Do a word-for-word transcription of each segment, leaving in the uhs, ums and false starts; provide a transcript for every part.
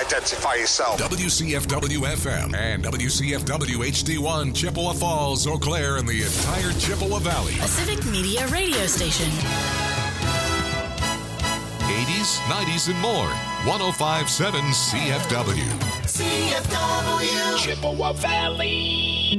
identify yourself. W C F W F M and W C F W H D one, Chippewa Falls, Eau Claire, and the entire Chippewa Valley. A Civic Media radio station. eighties, nineties, and more. one oh five point seven C F W. C F W, Chippewa Valley.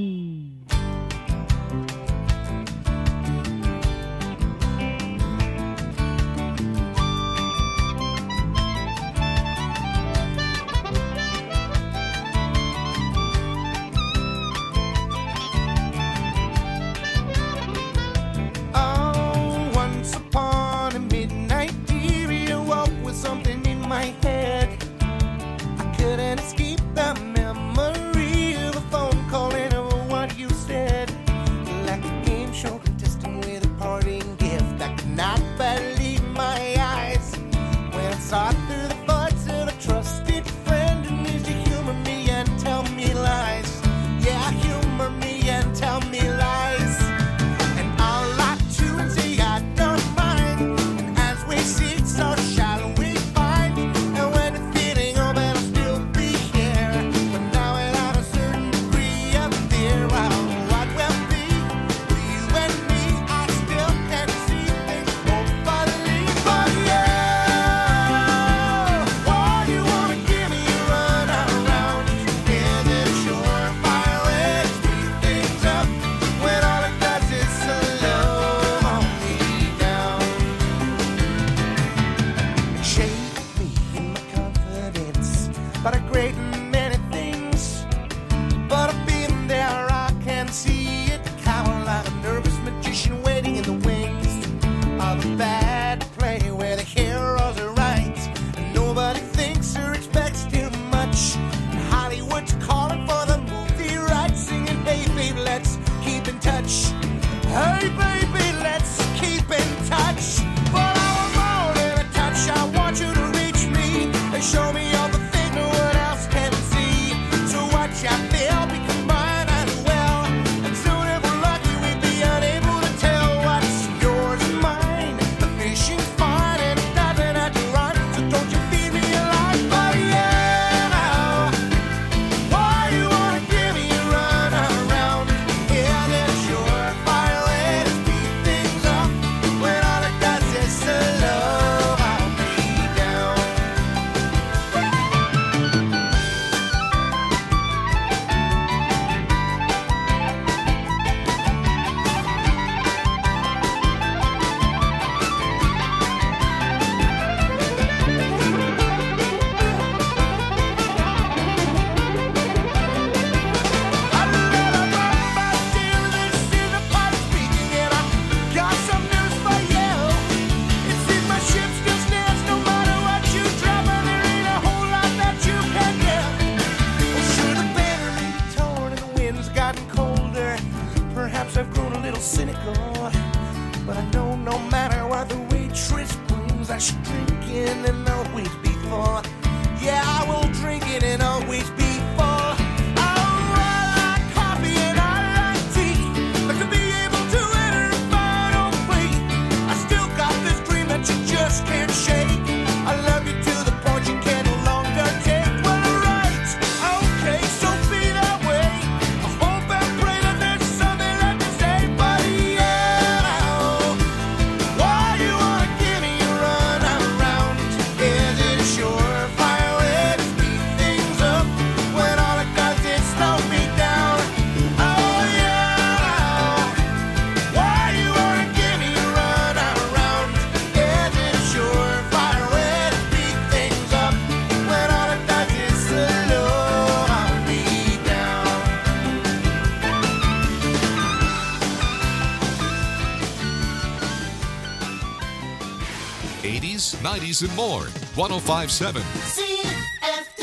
eighties, nineties, and more. one oh five point seven C F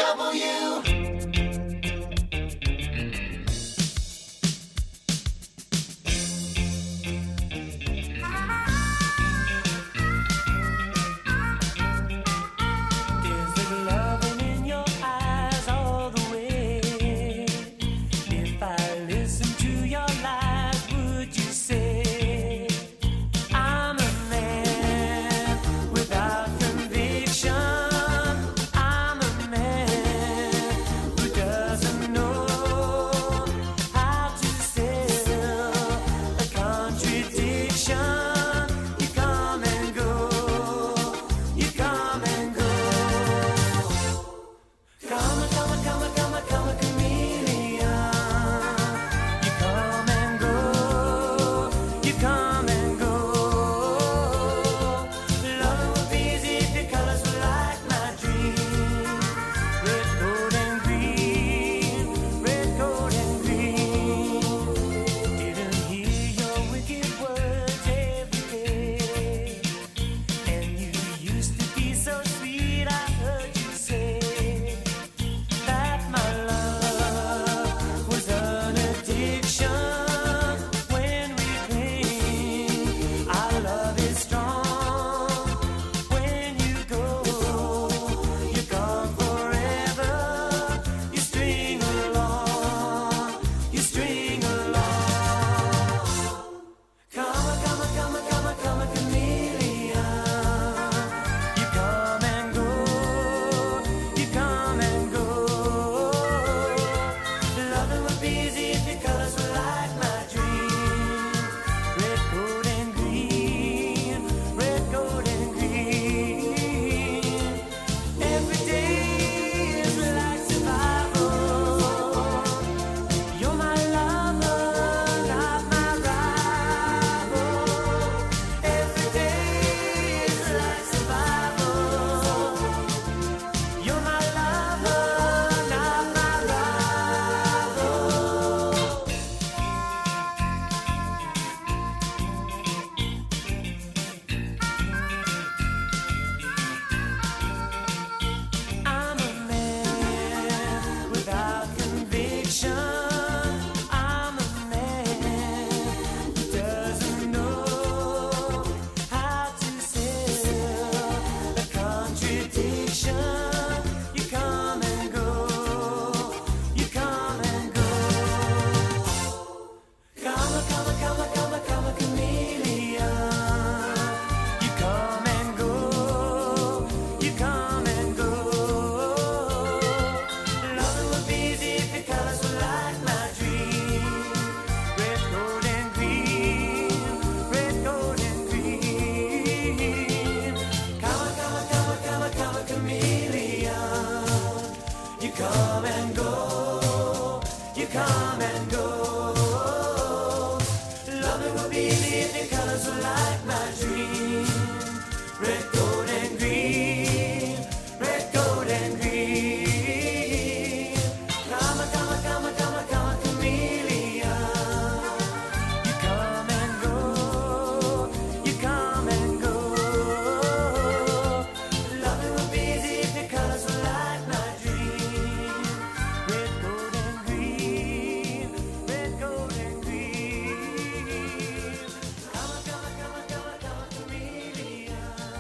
W. I'm come and go. Loving will be easy if your colors are like my dream. Red, gold, and green. Red, gold, and green. Come on, come on, come on, come on, come on, chameleon. You come and go. You come and go. Loving will be easy if your colors are like my dream. Red, gold, and green. Red, gold, and green. Come on, come on, come on, come on, come on, chameleon.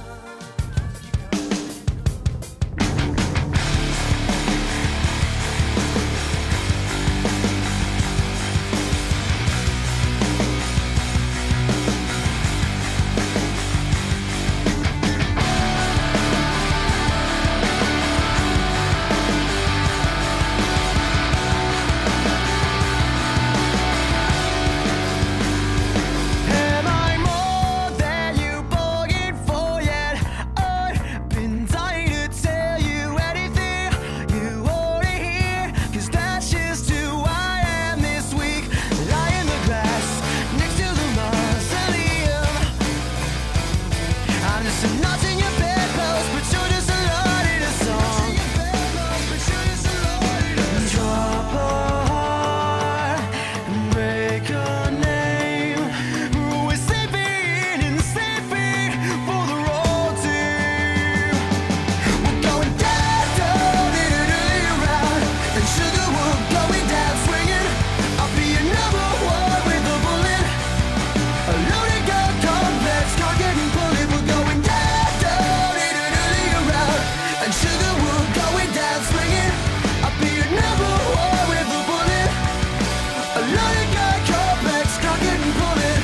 Am I more than you bargained for yet? I've been dying to tell you anything you wanna hear, 'cause that's just who I am this week. Lie in the grass next to the mausoleum. I'm just a notch in your bedpost, but you're just a lot in a song. Drop a heart and break a name. We're sleeping and sleeping for the road team. We're going down, down, diddly around, and sugar we're going down swinging. I'll be your number one with a bullet. A loaded gun complex, target and bullet. We're going down, down, diddly around, and sugar we're going down swinging. I'll be your number one with a bullet. A loaded gun complex, target and bullet.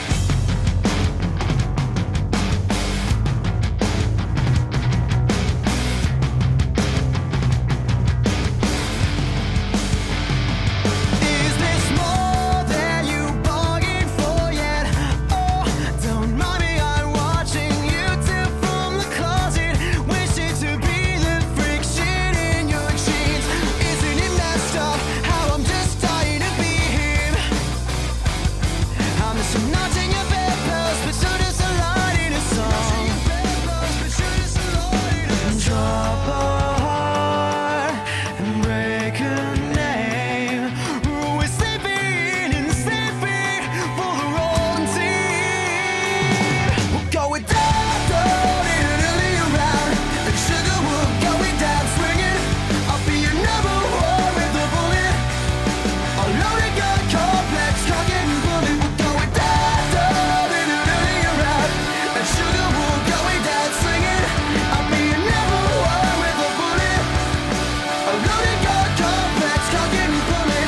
Is this more than you bargained for yet? Oh, don't mind me, I'm watching you two from the closet, wishing to be the friction in your jeans. Isn't it messed up how I'm just dying to be him? I'm just a notch in your bedpost, but you're just a light in a song. Drop a heart and break a name. We're sleeping and sleeping for the wrong team. We're going down, down, diddly around, and sugar we're going down swinging. I'll be your number one with a bullet. A loaded gun complex, target and bullet. We're going down, down, diddly around, and sugar we're going down swinging. I'll be your number one with a bullet. A loaded gun complex, target and bullet.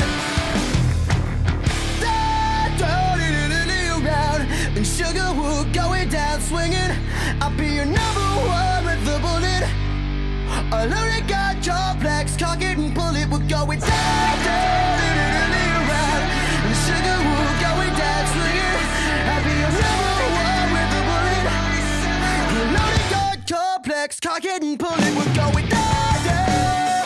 Down, down, diddly around, and sugar we're going down swinging. I'll be your number one with a bullet. A loaded gun complex, target and bullet. We're going down, down, diddly around, and sugar we're going down swinging. I'll be your number one with a bullet. A loaded gun complex, target and bullet. We're going down, down,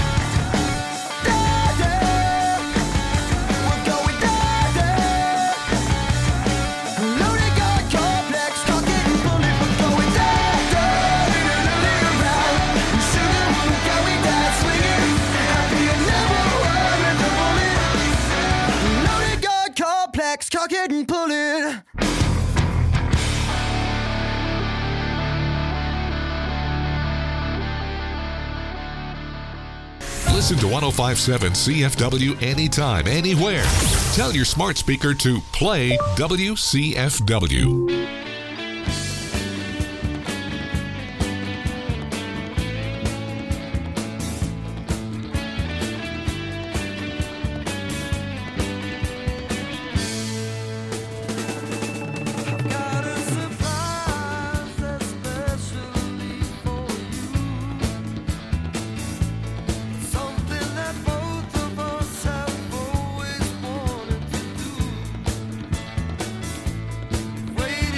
down, down. We're going down, down. A loaded gun complex, target and bullet. We're going down, down, diddly around, and sugar we're going down swinging. I'll be your number one with a bullet. A loaded gun complex, target and bullet. Listen to one oh five point seven C F W anytime, anywhere. Tell your smart speaker to play W C F W. Got a surprise especially for you. Something that both of us have always wanted to do. Wait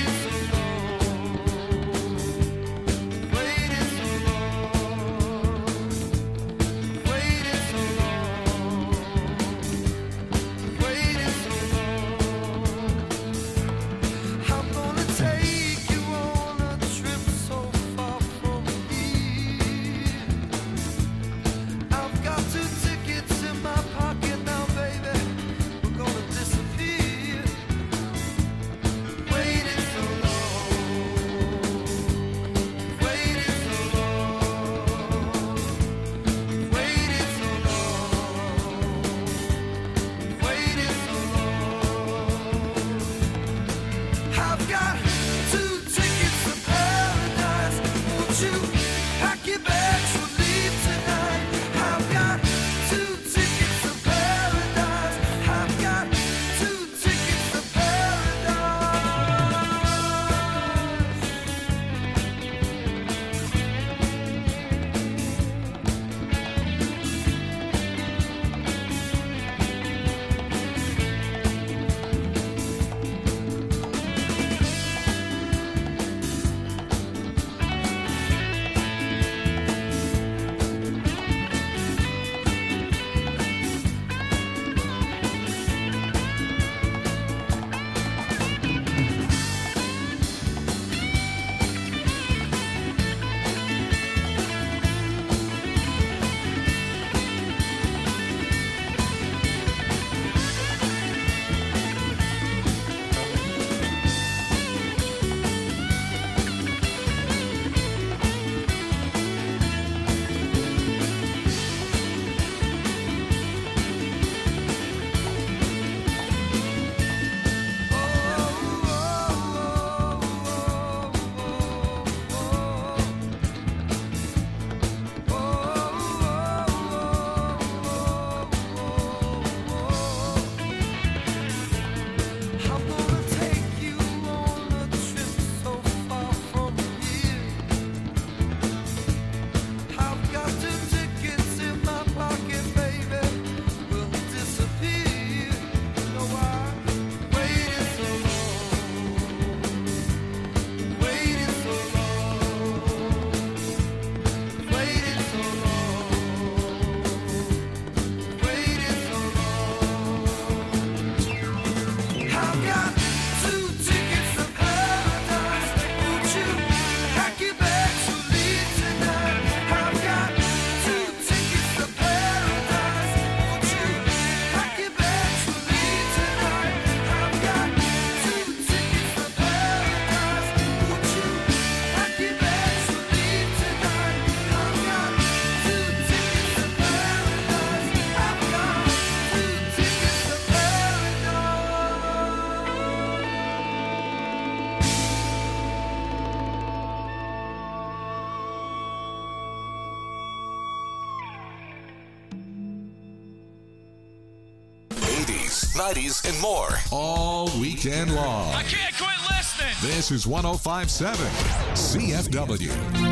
nineties, and more. All weekend long. I can't quit listening. This is one oh five point seven C F W.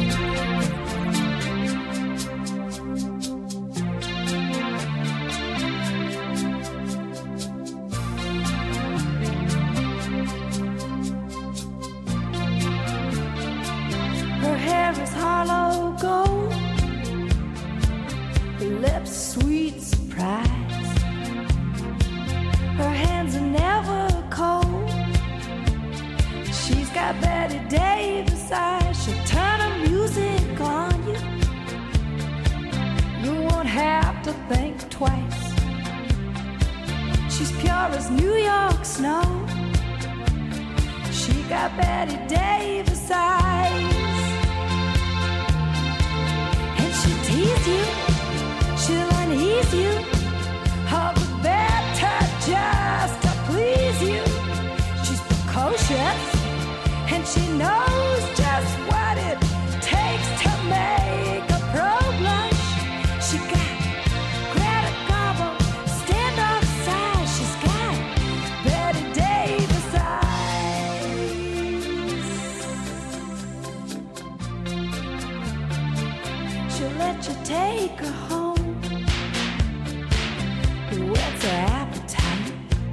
Her hair is hollow gold, her lips sweet surprise. Her hands are never cold. She's got Betty Davis eyes. She'll turn her music on you. You won't have to think twice. She's pure as New York snow. She got Betty Davis eyes. She'll tease you, she'll unease you, all the better just to please you. She's precocious, and she knows just what it takes to make a pro blush. She got Greta Garbo, standoff size. She's got Betty Davis eyes. She'll let you take her home. Whet's her appetite?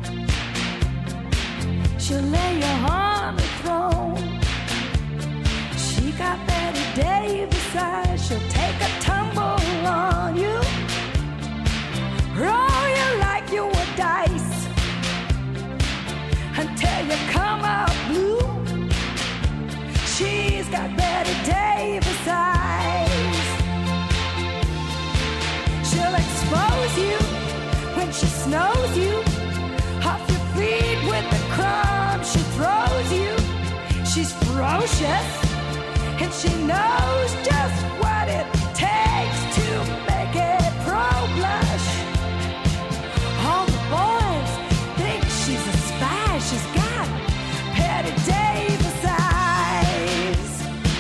She'll lay you on the throne. She got Betty Davis eyes. She'll take a tumble on you, roll you like you were dice, until you come out blue. She's got Betty Davis eyes. She'll expose you when she snows you, off your feet with the crumbs she throws you. She's ferocious, and she knows just what it takes to make a pro blush. All the boys think she's a spy. She's got Betty Davis eyes.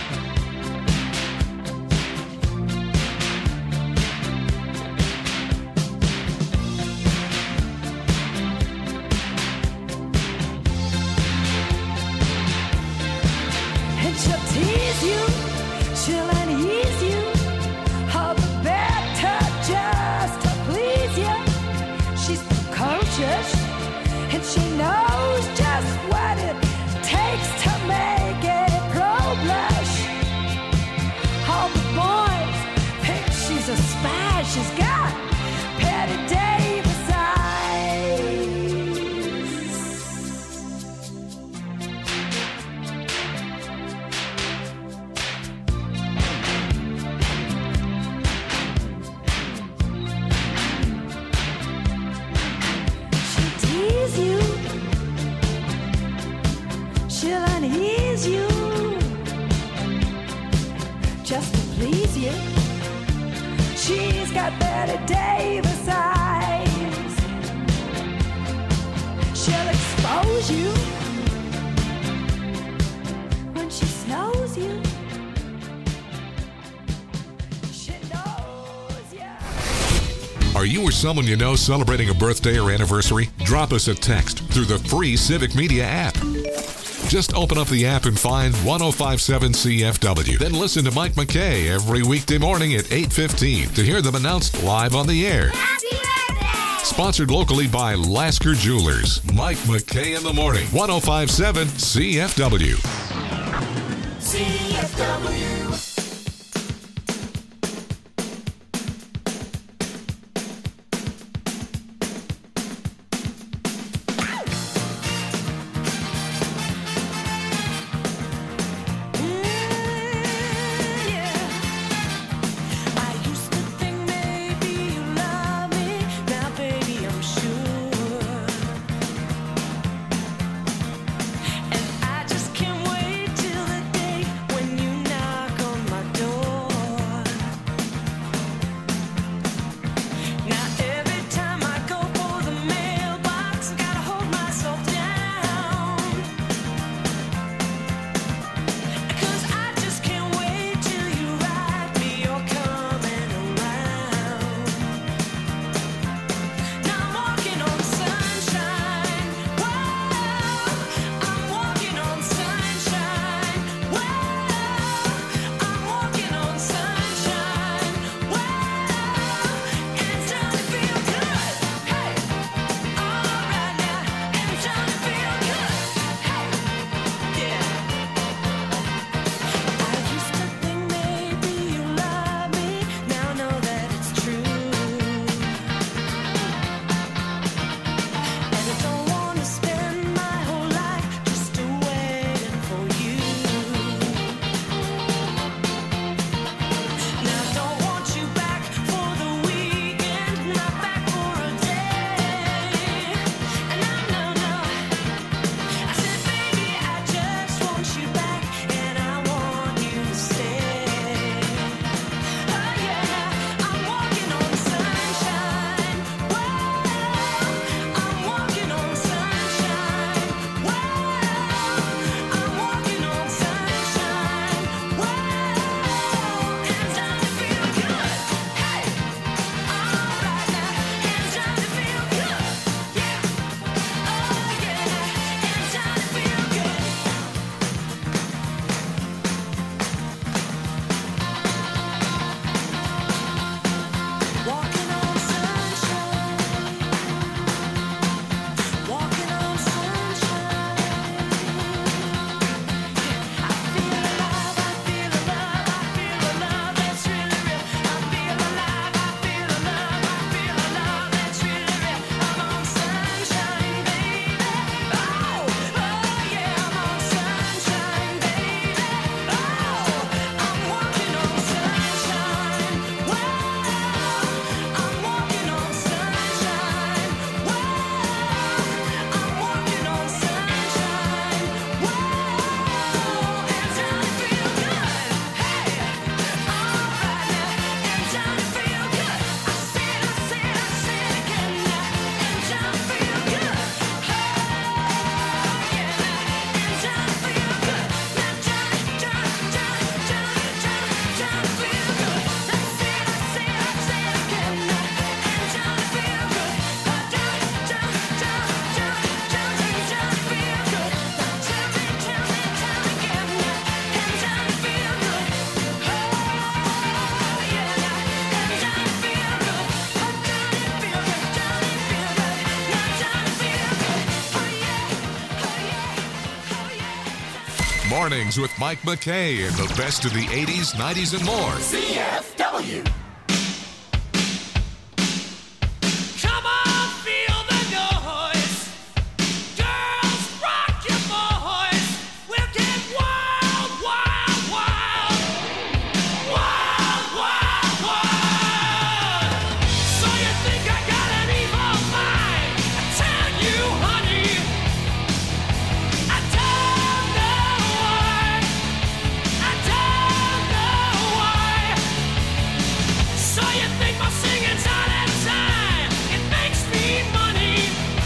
And she'll tease you, she'll unease you, all the better just to please you. She's precocious, and she knows just what it takes to make a pro blush. All the boys think she's a spy. She's got Betty Davis eyes. She'll tease you, she'll unease you, just to please you. She's got Betty Davis eyes. She'll expose you when she snows you. She knows you. Are you or someone you know celebrating a birthday or anniversary? Drop us a text through the free Civic Media app. Just open up the app and find one oh five point seven C F W. Then listen to Mike McKay every weekday morning at eight fifteen to hear them announced live on the air. Happy birthday! Sponsored locally by Lasker Jewelers. Mike McKay in the morning. one oh five point seven C F W. C F W. I used to think maybe you love me. Now, baby, I'm sure. And I just can't wait till the day when you knock on Mornings with Mike McKay and the best of the eighties, nineties, and more. C F W. Come on, feel the noise. Girls, rock your voice. We'll get wild, wild, wild. Wild, wild, wild. So you think I got an evil mind? I tell you, honey, I don't know why. I don't know why. So you think my singing's out of time? It makes me money.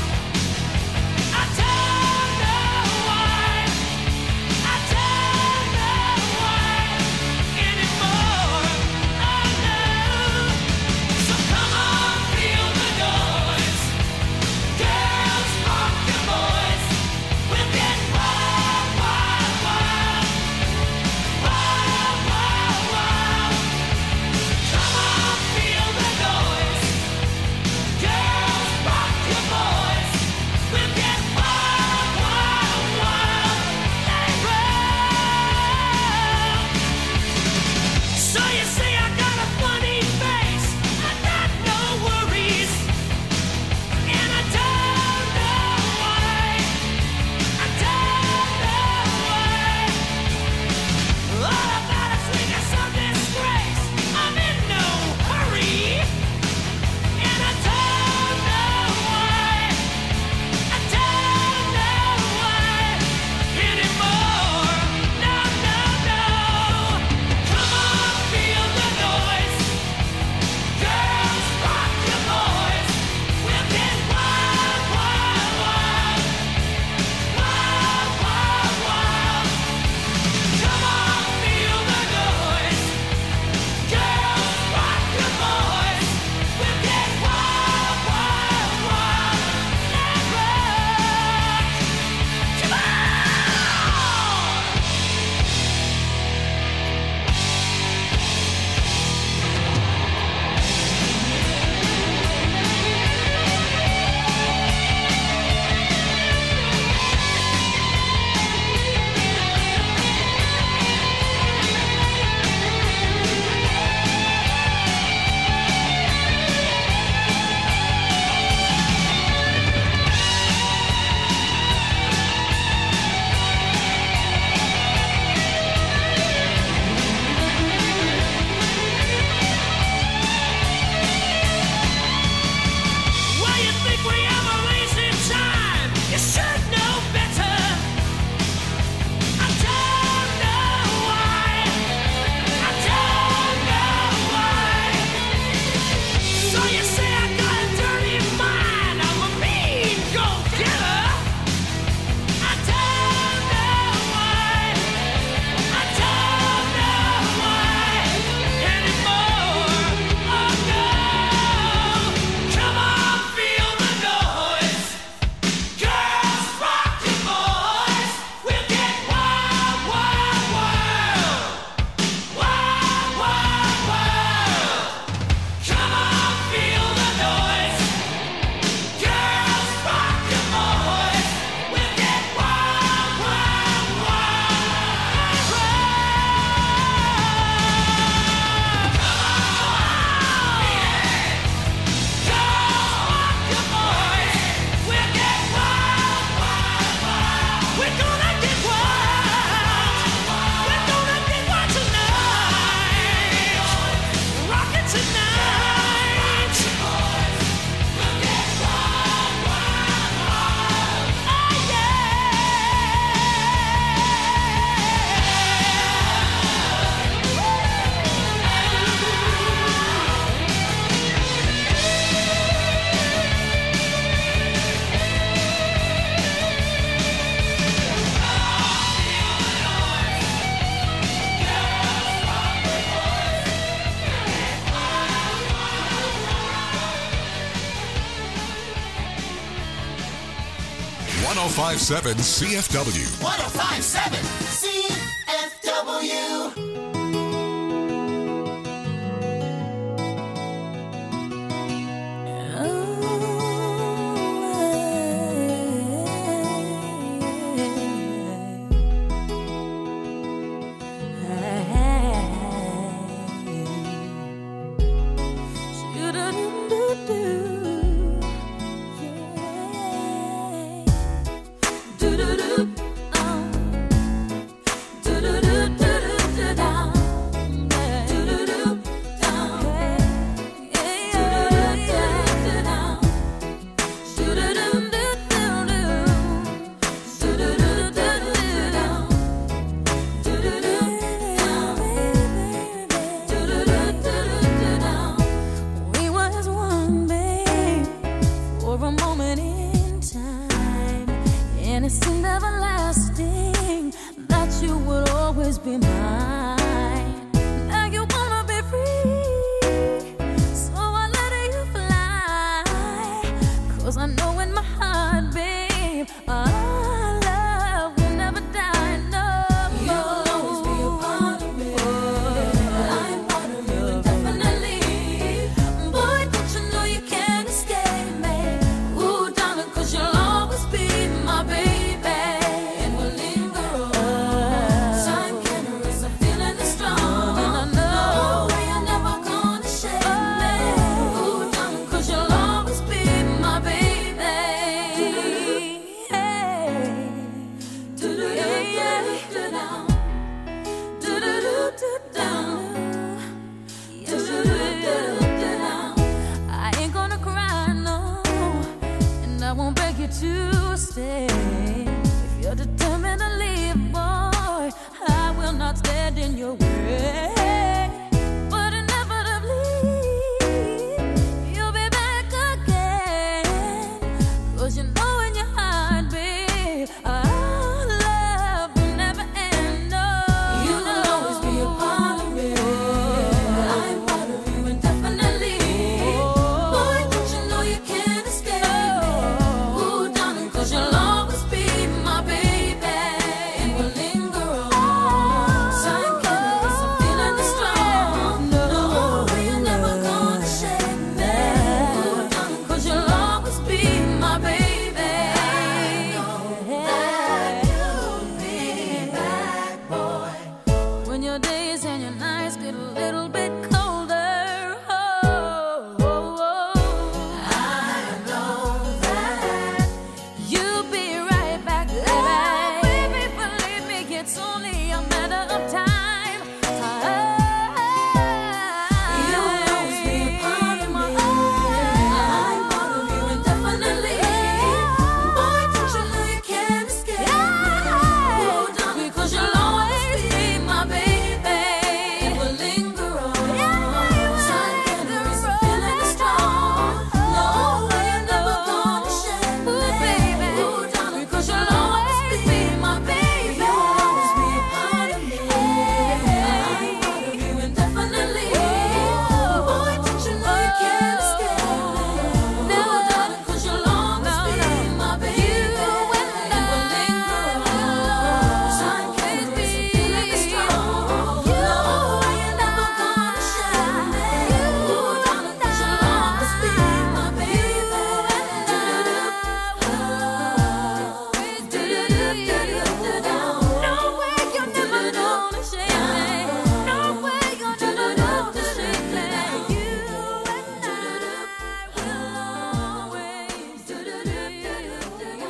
I don't know why. I don't know why anymore. Oh no. So come on, feel the noise. Girls, rock your voice. We'll get wild, wild, wild. Wild, wild, wild. Come on, feel the noise. Girls, rock your voice. We'll get wild, wild, wild. Let it roll. So you say I got a funny face. I got no worries, and I don't know why. I don't know why. All about a swing of some disgrace. I'm in no hurry, and I don't know why. I don't know why anymore. No, no, no. Come on, feel the noise. Girls, rock your voice. We'll get wild, wild, wild. Wild, wild, wild. Come on, feel the noise. Girls, rock your voice. We'll get wild, wild, wild. Let it rock. Come on. Well, you think we ever wasted time? You should know better. I don't know why. I don't know why. So you say I got a dirty mind? I'm a mean go-getter. I don't know why. I don't know why anymore. Oh no. Come on, feel the noise. Girls, rock your voice. We'll get wild, wild, wild. Wild, wild, wild. Come on, feel the noise. Girls, rock your voice. We'll get wild, wild, wild. Come on, girls, rock your voice. We'll get wild, wild, wild. We're gonna get wild. We're gonna get wild tonight. Rock it tonight. We'll get wild, wild, wild. Oh one oh five point seven C F W. one oh five point seven C F W. Oh, and it seemed everlasting that you would always be mine. Now you wanna be free, so I let you fly. Cause I know in my heart, babe, our love will never die. No, you'll always be a part of me. I'm part of you indefinitely. Boy, don't you know you can't escape me? Ooh, darling, cause you'll always be my baby. And we'll linger on. Time can't erase a feeling that's strong. And I know you're never gonna shake me. Ooh, darling, cause you'll always be my baby. I ain't gonna cry, no, and I won't beg you to stay. If you're determined to leave, boy, I will not stand in your way. But inevitably, you'll be back again. Cause you know in your heart, babe, our love will never end. No, you'll always be a part of me. I'm part of you indefinitely. Boy, don't you know you can't escape me? Ooh, darling, cause you'll always be my baby. And we'll linger on. Time can't erase a feeling that's strong. No, you're never gonna shake me. Ooh, darling, cause you'll always be my baby. When your days and your nights get a little bit colder, oh, oh, oh, I know that you'll be right back, baby. Baby, believe me, it's only a matter of time. You'll always be a part of me. I'm part of you indefinitely. Boy, don't you know you can't escape me? Oh, darling, because you'll always be my baby. And we'll linger on. Time can't erase a feeling that's strong. No, you're never gonna shake me, baby. Oh, darling, because you'll always be my baby. You'll always be a part of me. I'm part of you indefinitely. Boy, don't you know you can't escape me? No, darling, because you'll always be my baby. And we'll linger on. Time can't erase a feeling that's strong. No, you're never gonna shake me. Oh, darling, because you'll always be my baby. No way you're never gonna shake me. No way you're never gonna shake me. You and I will always do do do do do.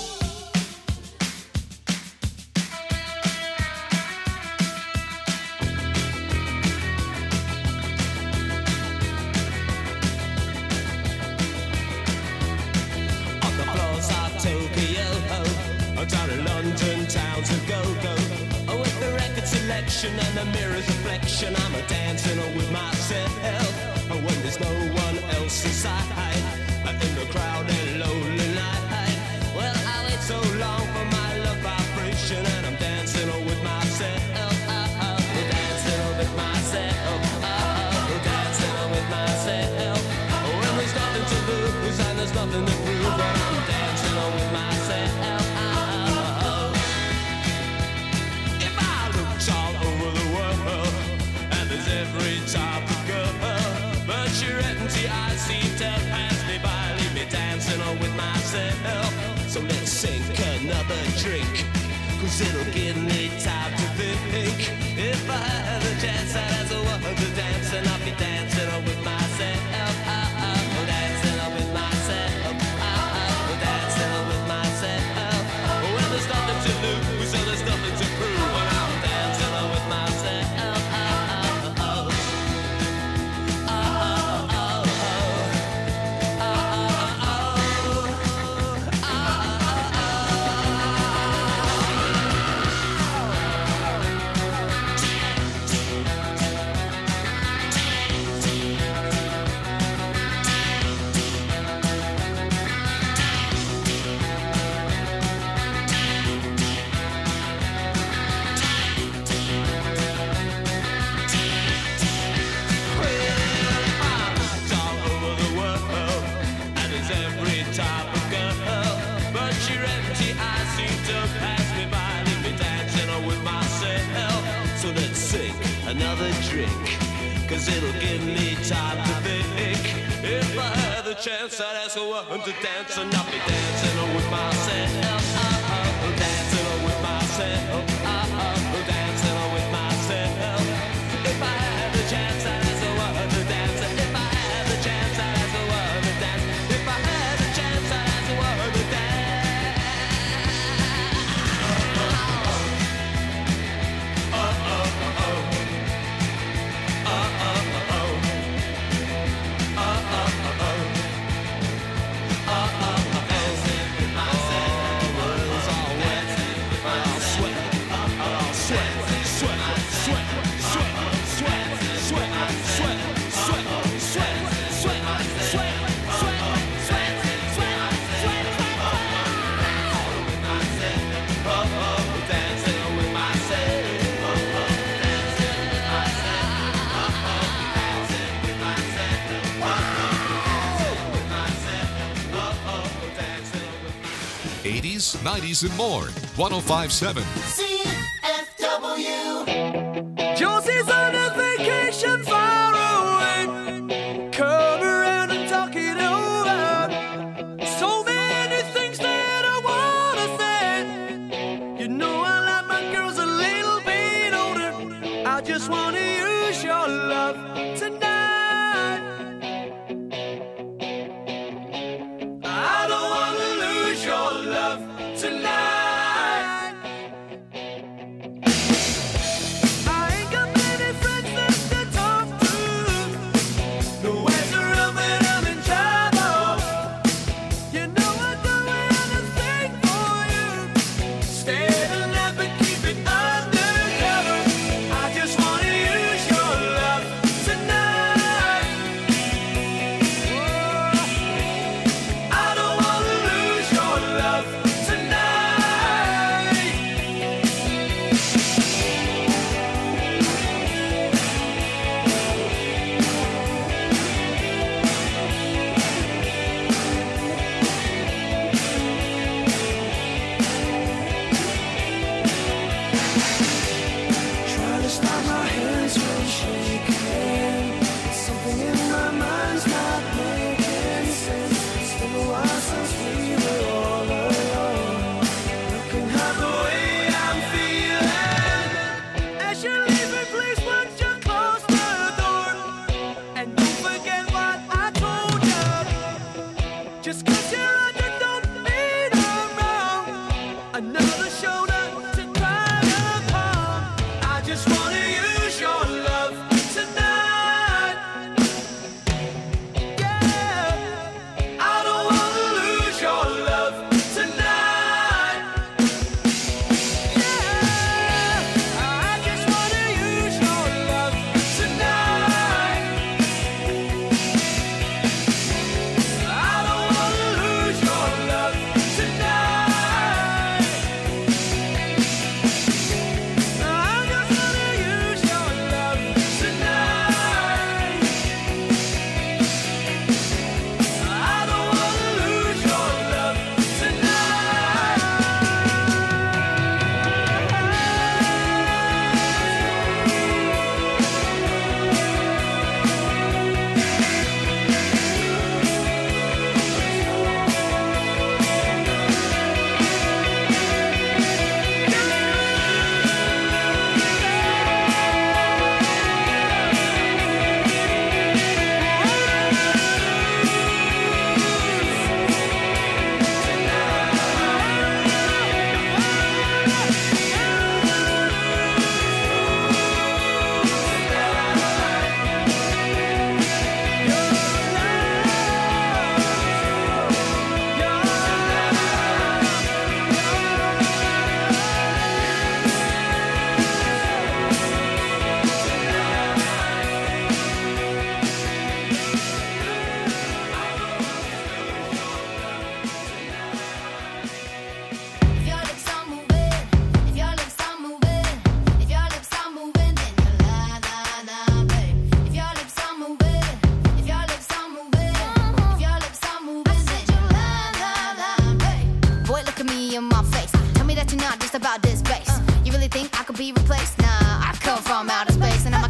On the floors of Tokyo, down in London town to go-go. Oh, with the record selection and the mirror's reflection, I'm a dancing with myself. Oh, when there's no one else inside, in the crowded lonely night. Well, I wait so long for my love vibration, and I'm dancing with myself. Oh, oh, dancing with myself. Oh, dancing with myself. Oh, when there's nothing to lose and there's nothing to prove, but I'm dancing with myself. Oh, if I looked all over the world, and there's every type of girl, but you're empty, I see to pass me by, leave me dancing with myself. So let's sink another drink, cause it'll give me time to think. If I had a chance, I'd ask a woman to dance, and I'll be dancing with myself. Oh, oh, dancing with myself. Oh, oh, dancing with myself. When there's nothing to lose and there's nothing to prove, and I'm dancing with myself. Oh, oh, oh. Oh, oh, oh, oh. Oh, oh, oh. Oh, oh, oh. another drink, cause it'll give me time to think. If I had the chance, I'd ask a woman to dance, and I'll be dancing with myself. Oh, dancing with myself. Oh, dancing with myself. If I had the chance, I'd ask a woman to dance. If I had the chance, I'd ask a woman to dance. If I had the chance, I'd ask a woman to dance. eighties, nineties, and more. one oh five point seven. C F W. Josie's on a vacation far away. Come around and talk it over. So many things that I wanna say. You know I like my girls a little bit older. I just wanna use your love tonight. I don't wanna lose your love tonight. I ain't got many friends left to talk to. Nowhere to run when I'm in trouble. You know I'd do anything for you. Stay alive and keep it undercover. I just wanna use your love tonight. Whoa. I don't wanna lose your love tonight. Try to stop my hands from shaking. Something in my mind's not making sense. It's been a while since we were all alone. Looking at the way I'm feeling. As you're leaving, please would you close the door? And don't forget what I told you. Just 'cause you're under, don't mean I'm wrong. Another shoulder to cry upon. I just wanna use your love tonight. Yeah, I don't wanna lose your love tonight. Yeah, I just wanna use your love tonight. I don't wanna lose your love tonight. I just wanna use your love tonight. I don't wanna lose your love If your lips are moving, if your lips are moving, if your lips are moving, then you la la la, babe. If your lips are moving, if your lips are moving, if your lips are moving, then you la la la, babe. Boy, look at me in my face. Tell me that you're not just about this bass. You really think I could be replaced? Nah, I come from outer space, and I'm a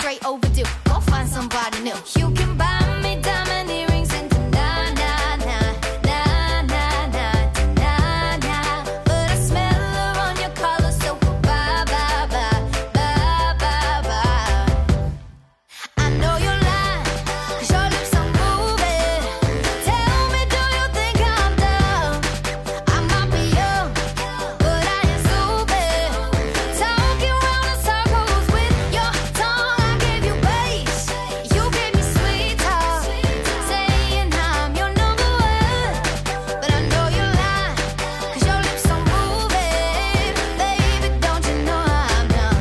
straight overdue. Go find somebody new. You can buy me diamond earrings and na na na na na na na na. But I smell her on your collar, so bye bye bye bye bye bye. I know you're lying, 'cause your lips are moving. Tell me, do you think I'm dumb? I might be young, but I ain't stupid. Talking round in circles with your tongue. I gave you bass, you gave me sweet talk, saying I'm your number one. But I know you're lying, 'cause your lips are moving. Baby, don't you know I'm done?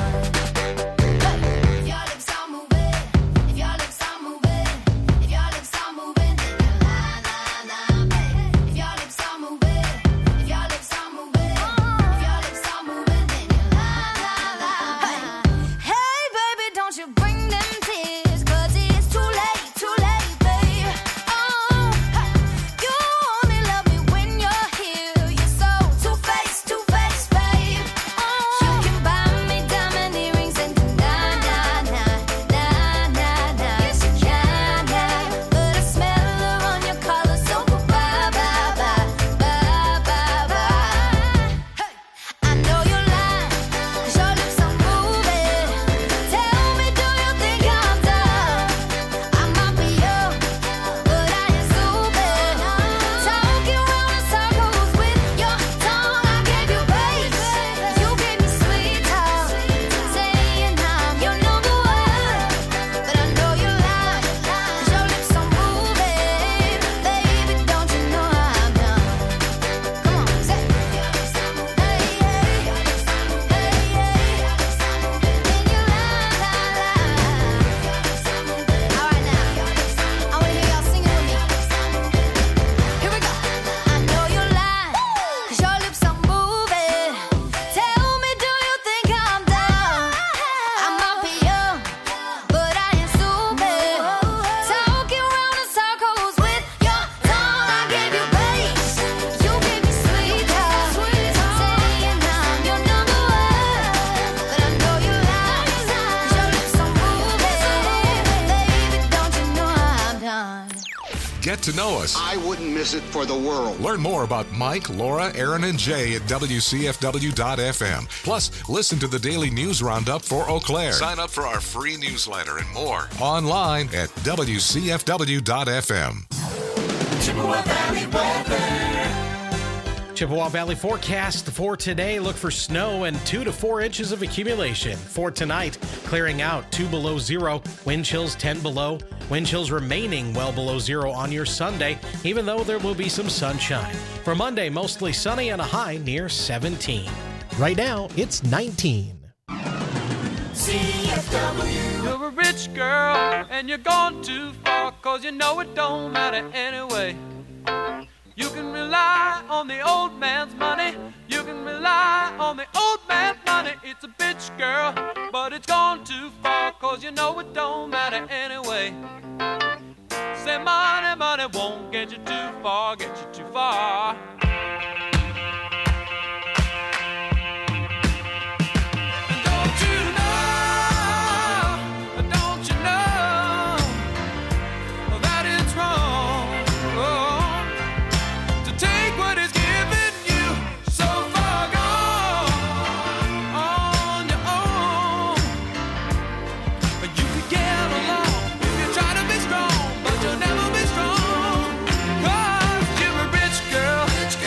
If your lips are moving, if your lips are moving, if your lips are moving, then you lie, lie, lie, baby. If your lips are moving, if your lips are moving, if your lips are moving, then you lie, lie, lie. Hey, baby, don't you bring them tears, 'cause it's too late, too late, babe. Oh, you only love me when you're here. You're so two-faced, two-faced, babe. Oh, you can buy me diamond earrings and na na na na na na. Yes, you can, yeah. But I smell her on your collar, so bye bye bye bye bye bye. Hey, I know you're lying, 'cause your lips are moving. Tell me, do you think I'm dumb? I might be young, but I ain't stupid. Talking round in circles with your tongue. I gave you bass, you gave me sweet talk, saying I'm your number one. But I know you're lying, 'cause your lips are moving. Baby, don't you know I'm done? Come on, say it. Hey, hey, hey, hey, then you lie, lie, lie. All right now, I wanna hear y'all singing with me. Here we go. I know you're lying, 'cause your lips are moving. Tell me, do you think I'm dumb? I might be young, but I ain't stupid. Talking round in circles with your tongue. I gave you bass, you gave me sweet talk, saying I'm your number one. But I know you're lying, 'cause your lips are moving. Baby, don't you know I'm done? Get to know us. I wouldn't miss it for the world. Learn more about Mike, Laura, Aaron, and Jay at W C F W dot F M. Plus, listen to the daily news roundup for Eau Claire. Sign up for our free newsletter and more online at W C F W dot F M. Chippewa Valley weather. Chippewa Valley forecast for today. Look for snow and two to four inches of accumulation. For tonight, clearing out two below zero. Wind chills ten below. Wind chills remaining well below zero on your Sunday, even though there will be some sunshine. For Monday, mostly sunny and a high near seventeen. Right now, it's nineteen. C F W. You're a rich girl and you're gone too far, 'cause you know it don't matter anyway. You can rely on the old man's money. You can rely on the old man's money. It's a bitch, girl, but it's gone too far, 'cause you know it don't matter anyway. Say money, money won't get you too far, get you too far. And don't you know, don't you know that it's wrong? Oh, to take what is given you, so far gone on your own. You could get along if you try to be strong, but you'll never be strong, 'cause you're a rich girl,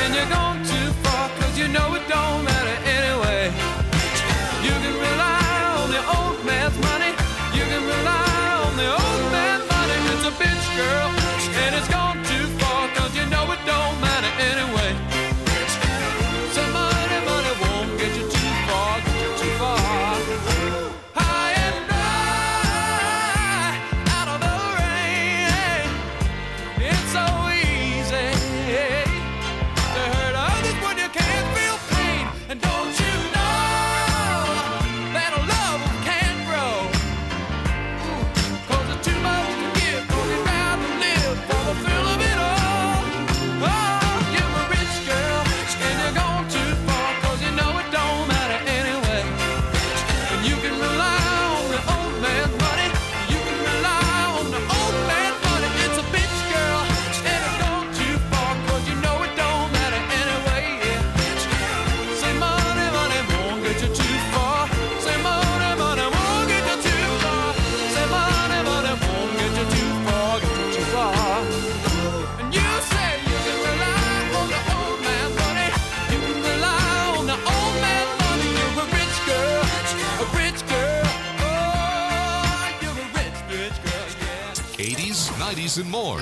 These and more.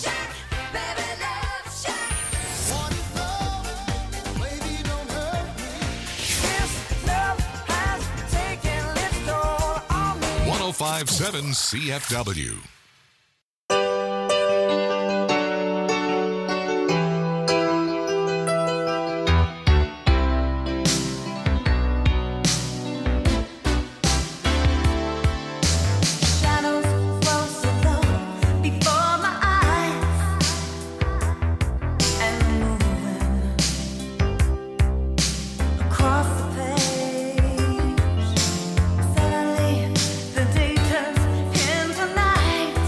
one oh five point seven C F W. Suddenly, the day turns into night.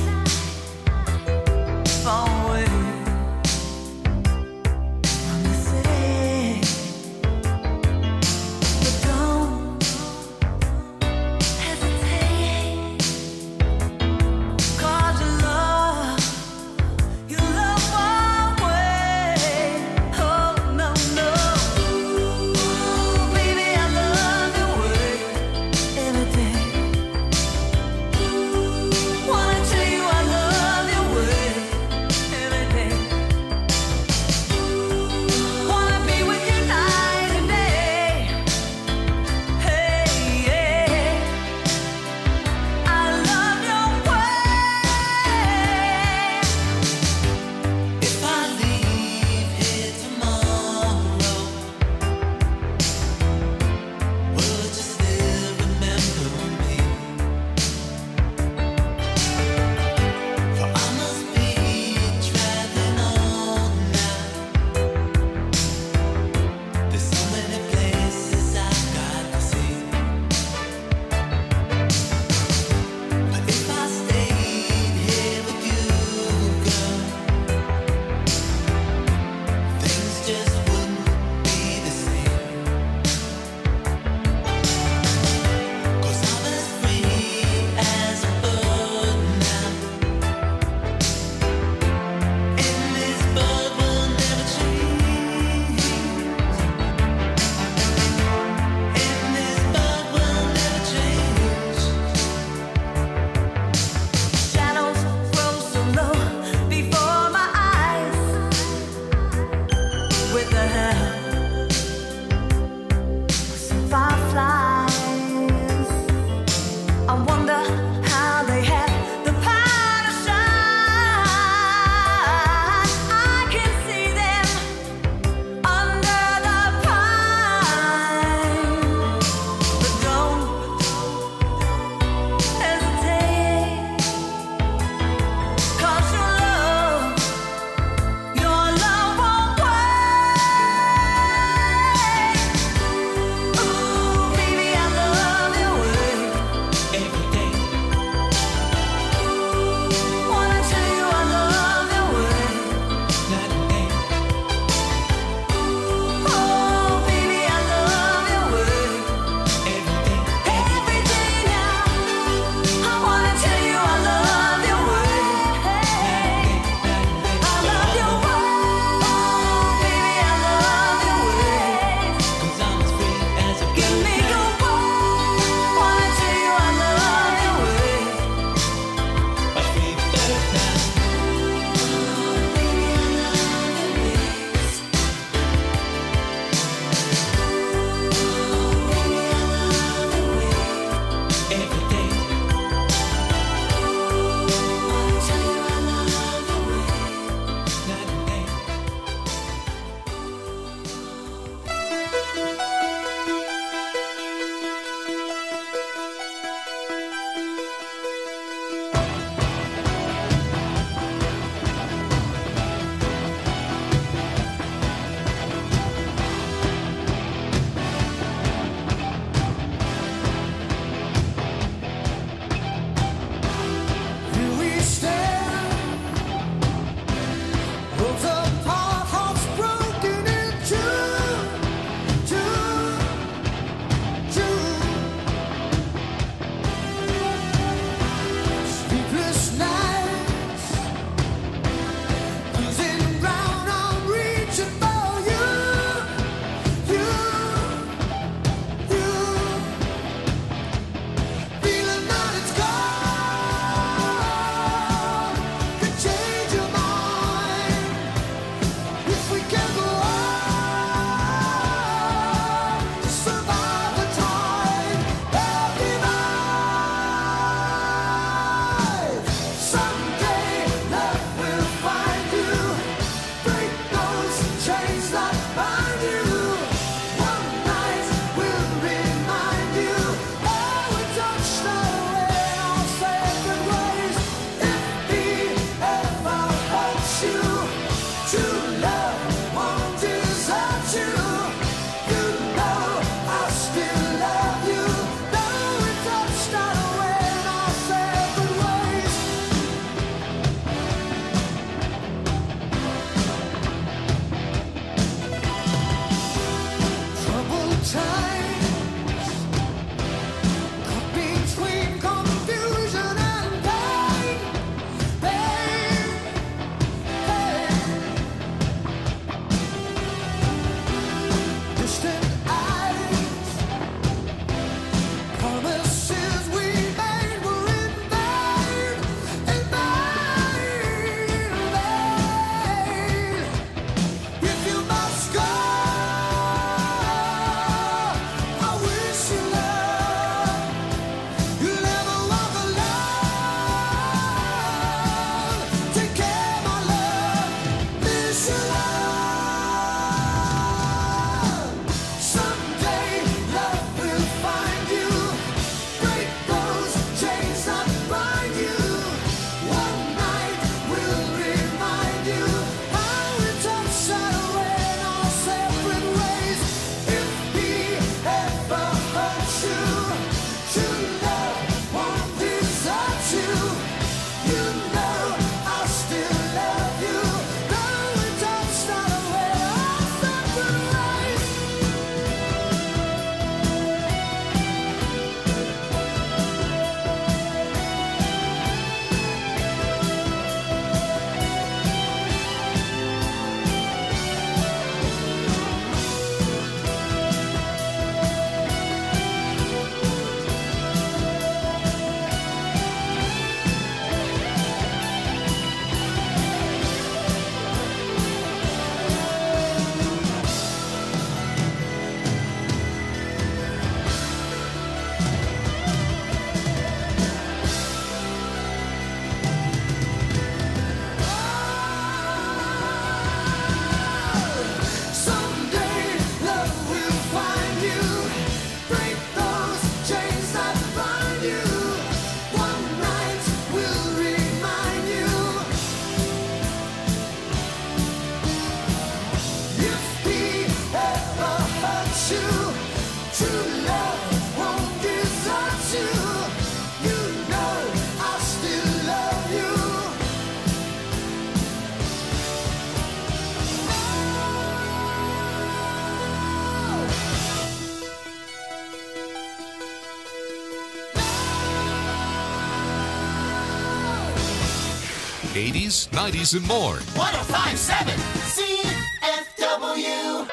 eighties, nineties, and more. one oh five point seven C F W.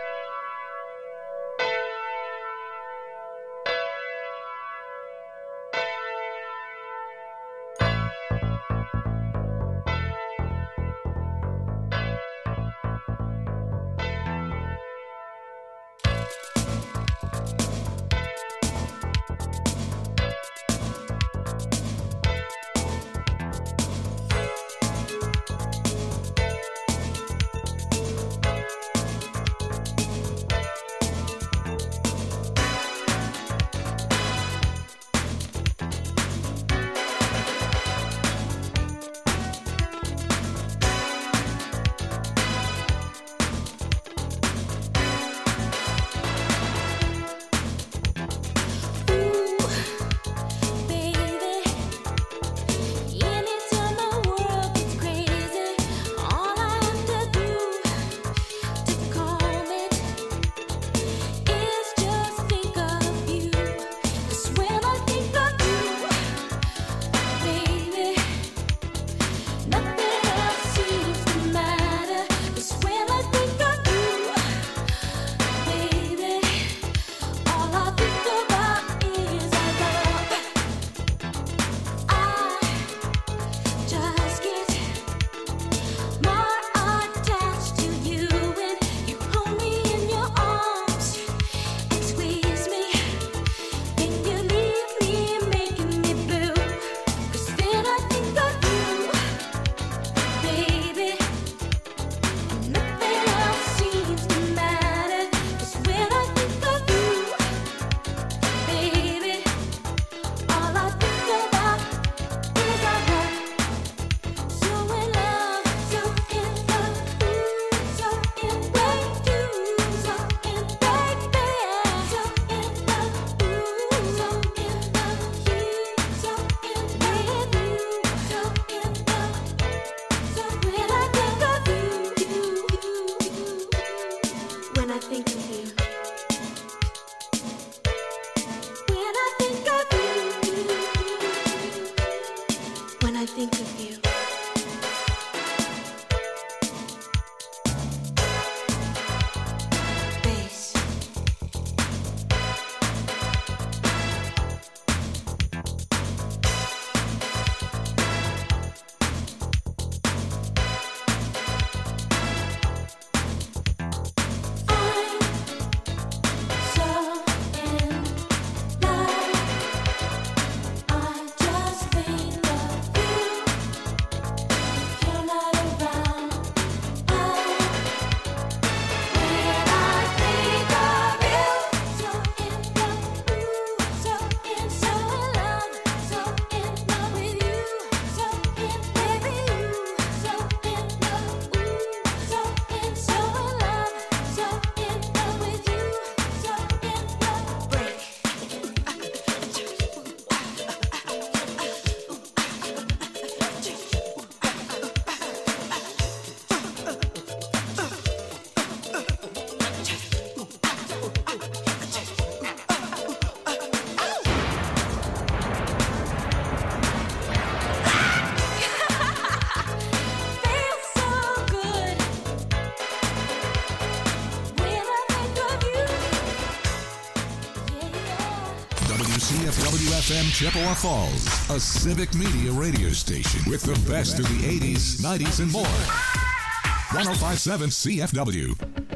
C F W F M Chippewa Falls, a civic media radio station with the best of the eighties, nineties, and more. one oh five point seven C F W.